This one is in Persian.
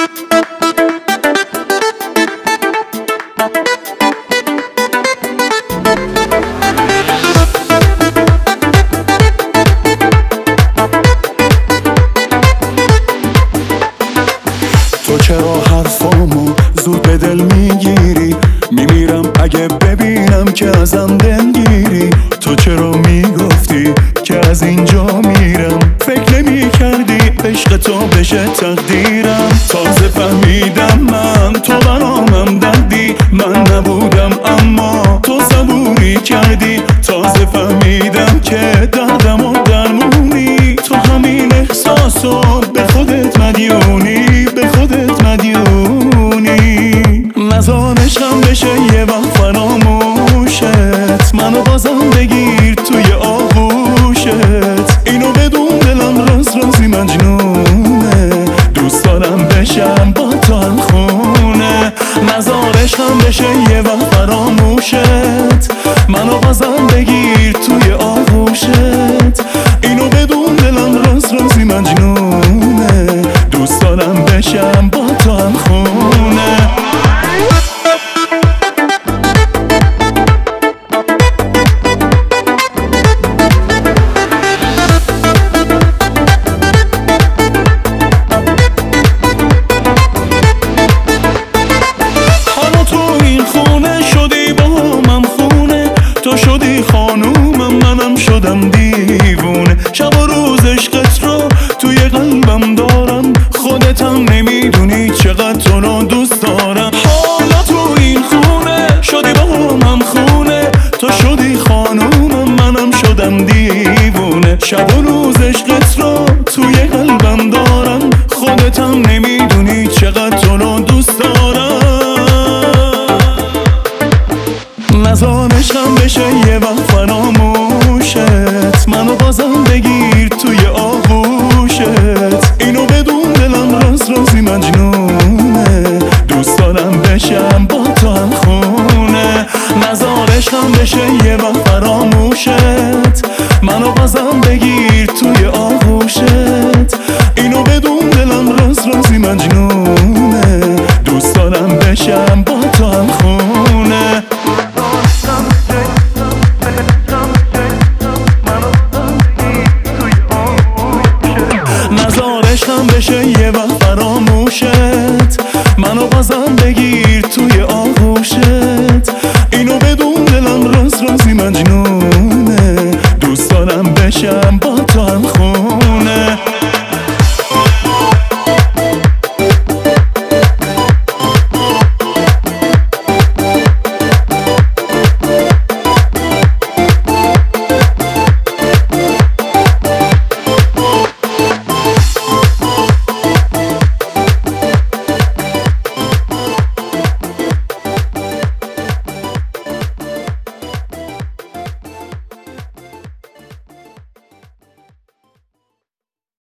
تو چرا حرفامو زود به دل میگیری؟ میمیرم اگه ببینم که ازم دلگیری. تو چرا میگفتی که از اینجا میرم؟ فکر نمی کردی عشق تو بشه تقدیرم. تازه فهمیدم من تو برامم دردی. من نبودم اما تو صبوری کردی. تازه فهمیدم که دردم و درمونی. تو همین احساسو به خودت مدیونی، به خودت مدیونی. نزار عشقم بشه یه وقت فراموشت. منو بازم بگیر توی آغوشت. اینو بدون دلم رازی مجنونه. دوست دارم بشم با تو هم خونه. نزار عشقم بشه یه وقت فراموشت. منو بازم بگیر توی آغوشت. اینو بدون دلم رازی مجنونه. دوست دارم بشم با تو هم خونه. حالا تو این خونه شدی با من خونه. تو شدی خانومم، منم شدم دیوونه. شب و روز عشقت رو توی قلبم دارم. خودتم نمیدونی چقدر تو رو دوست دارم. حالا تو این خونه شدی با من خونه. تو شدی خانومم، منم شدم دیوونه. شب و